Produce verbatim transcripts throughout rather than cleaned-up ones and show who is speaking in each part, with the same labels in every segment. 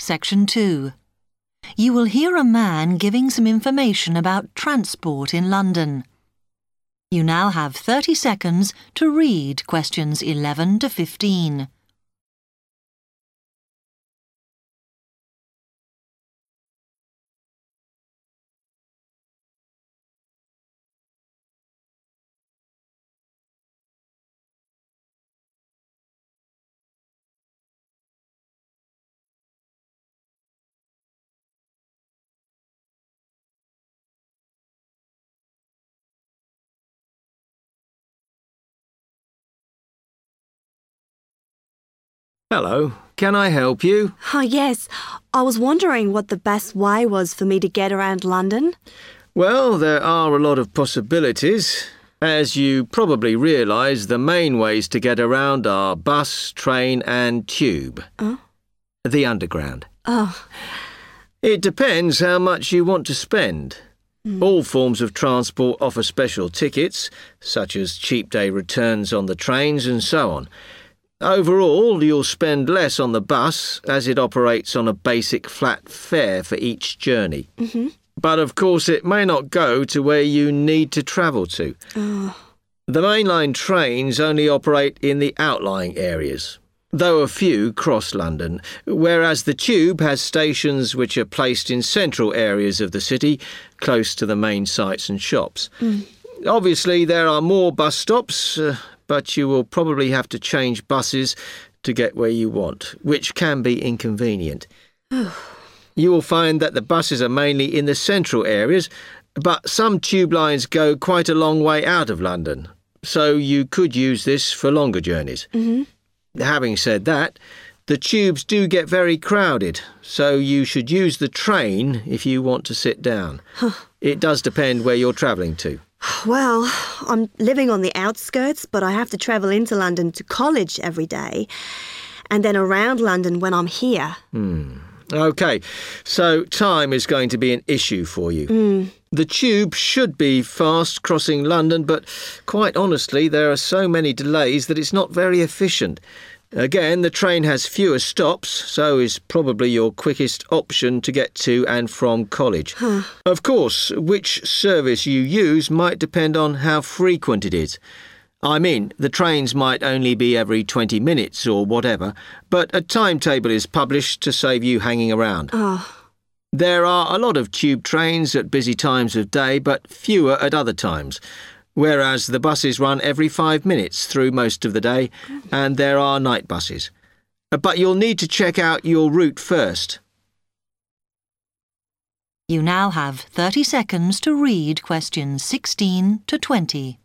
Speaker 1: Section two. You will hear a man giving some information about transport in London. You now have thirty seconds to read questions eleven to fifteen.
Speaker 2: Hello, can I help you?
Speaker 3: Oh, yes. I was wondering what the best way was for me to get around London.
Speaker 2: Well, there are a lot of possibilities. As you probably realise, the main ways to get around are bus, train and tube.
Speaker 3: Oh?
Speaker 2: The Underground.
Speaker 3: Oh.
Speaker 2: It depends how much you want to spend. Mm. All forms of transport offer special tickets, such as cheap day returns on the trains and so on. Overall, you'll spend less on the bus as it operates on a basic flat fare for each journey.
Speaker 3: Mm-hmm.
Speaker 2: But of course it may not go to where you need to travel to.
Speaker 3: Oh.
Speaker 2: The mainline trains only operate in the outlying areas, though a few cross London, whereas the tube has stations which are placed in central areas of the city, close to the main sites and shops.
Speaker 3: Mm.
Speaker 2: Obviously there are more bus stops, uh, but you will probably have to change buses to get where you want, which can be inconvenient. You will find that the buses are mainly in the central areas, but some tube lines go quite a long way out of London, so you could use this for longer journeys.
Speaker 3: Mm-hmm.
Speaker 2: Having said that, the tubes do get very crowded, so you should use the train if you want to sit down.
Speaker 3: Huh.
Speaker 2: It does depend where you're travelling to.
Speaker 3: Well, I'm living on the outskirts, but I have to travel into London to college every day, and then around London when I'm here.
Speaker 2: Hmm. OK, so time is going to be an issue for you.
Speaker 3: Mm.
Speaker 2: The tube should be fast crossing London, but quite honestly, there are so many delays that it's not very efficient. Again, the train has fewer stops, so is probably your quickest option to get to and from college.
Speaker 3: Huh.
Speaker 2: Of course, which service you use might depend on how frequent it is. I mean, the trains might only be every twenty minutes or whatever, but a timetable is published to save you hanging around.
Speaker 3: Oh.
Speaker 2: There are a lot of tube trains at busy times of day, but fewer at other times, whereas the buses run every five minutes through most of the day, and there are night buses. But you'll need to check out your route first.
Speaker 1: You now have thirty seconds to read questions sixteen to twenty.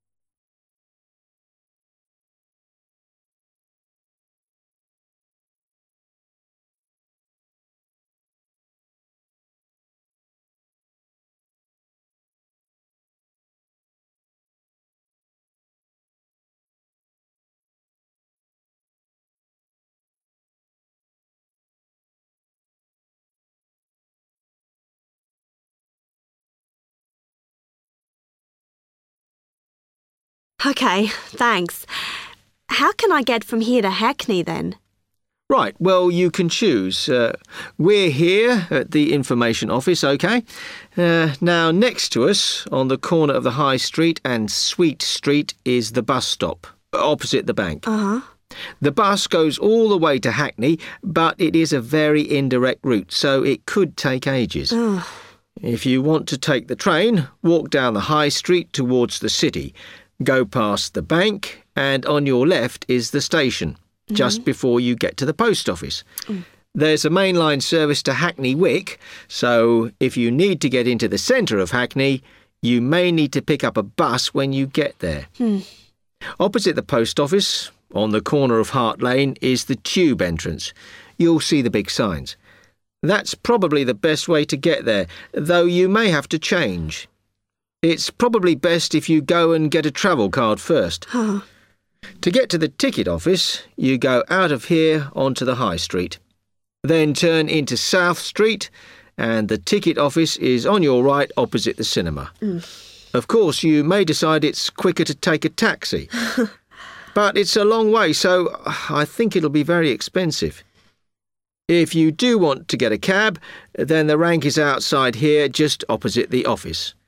Speaker 3: OK, thanks. How can I get from here to Hackney then?
Speaker 2: Right, well, you can choose. Uh, we're here at the information office, OK? Uh, now, next to us, on the corner of the High Street and Sweet Street, is the bus stop, opposite the bank.
Speaker 3: Uh-huh.
Speaker 2: The bus goes all the way to Hackney, but it is a very indirect route, so it could take ages.
Speaker 3: Oh.
Speaker 2: If you want to take the train, walk down the High Street towards the city. Go past the bank, and on your left is the station, mm-hmm. just before you get to the post office. Mm. There's a mainline service to Hackney Wick, so if you need to get into the centre of Hackney, you may need to pick up a bus when you get there.
Speaker 3: Mm.
Speaker 2: Opposite the post office, on the corner of Hart Lane, is the tube entrance. You'll see the big signs. That's probably the best way to get there, though you may have to change. It's probably best if you go and get a travel card first.
Speaker 3: Oh.
Speaker 2: To get to the ticket office, you go out of here onto the High Street. Then turn into South Street, and the ticket office is on your right opposite the cinema.
Speaker 3: Mm.
Speaker 2: Of course, you may decide it's quicker to take a taxi. But it's a long way, so I think it'll be very expensive. If you do want to get a cab, then the rank is outside here just opposite the office.